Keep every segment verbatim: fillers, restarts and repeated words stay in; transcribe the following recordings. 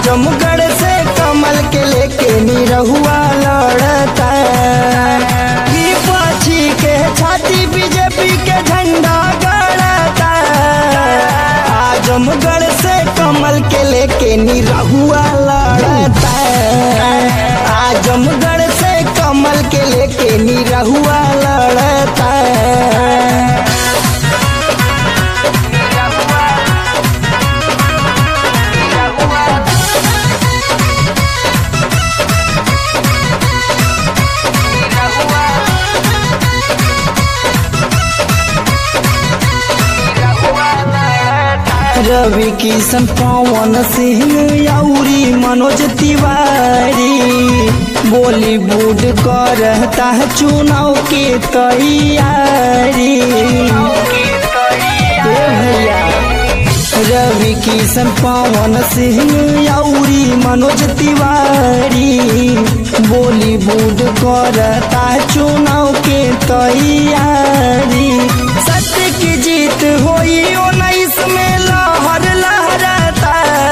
आजमगढ़ से कमल के लेके निरहुआ लड़ता विपक्षी के छाती बीजेपी के झंडा गड़ता। आजमगढ़ से कमल के लेके निरहुआ लड़ता आजमगढ़ से कमल के लेके निरहुआ लड़ता। रवि किशन पवन सिंह याउरी मनोज तिवारी बॉलीवुड करता है चुनाव की तैयारी। भैया रवि किशन पवन सिंह याउरी मनोज तिवारी बॉलीवुड करता है चुनाव की तैयारी। सत्य की जीत होई उन्नीस में लहर लहराता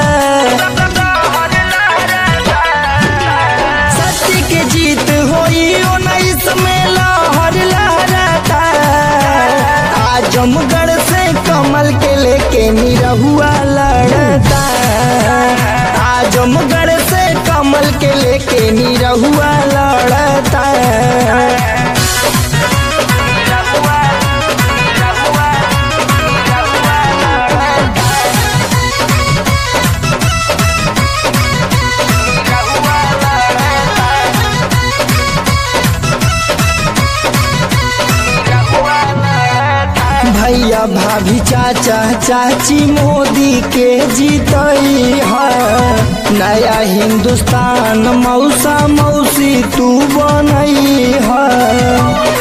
सत्य की जीत होई उन्नीस में लहर लहराता। आजमगढ़ से कमल के लेके निरहुआ लड़ता आजमगढ़ से कमल के लेके निरहुआ लड़ता। भैया भाभी चाचा चाची मोदी के जीतई है नया हिंदुस्तान मौसा मौसी तू बनई है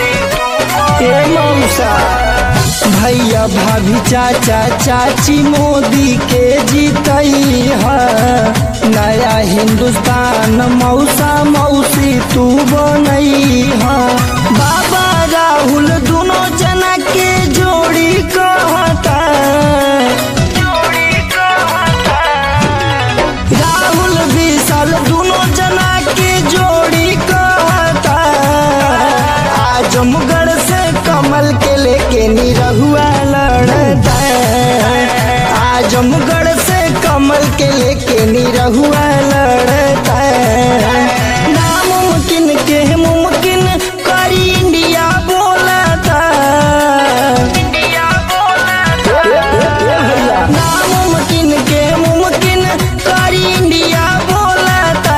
मौसा। भैया भाभी चाचा चाची मोदी के जीतई है नया हिंदुस्तान मौसा मौसी तू बनई है। बाबा राहुल दोनों जना के जोड़ी कहता राहुल विशाल दोनों जना के जोड़ी कहता। आजमगढ़ से कमल के लेके निरहुआ लड़ता आजमगढ़ से कमल के लेके निरहुआ लड़ता। नामुमकिन के मुमकिन करी इंडिया बोलता नामुमकिन के मुमकिन करी इंडिया बोलता।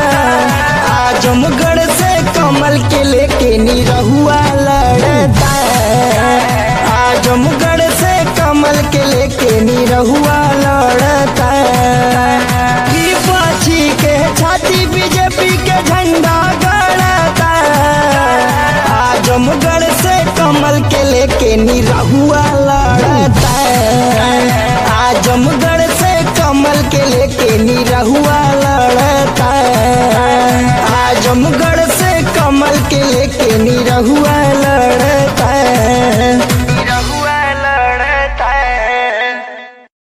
आजमगढ़ से कमल के लेके निरहुआ लड़ता आजमगढ़ से कमल के लेके निरहुआ लड़ता। विपक्षी के छाती बीजेपी के झंडा गड़ता। आजमगढ़ से कमल के लेके निरहुआ लड़ता आजमगढ़ से कमल के लेके निरहुआ लड़ता आजमगढ़ से कमल के लेके निरहुआ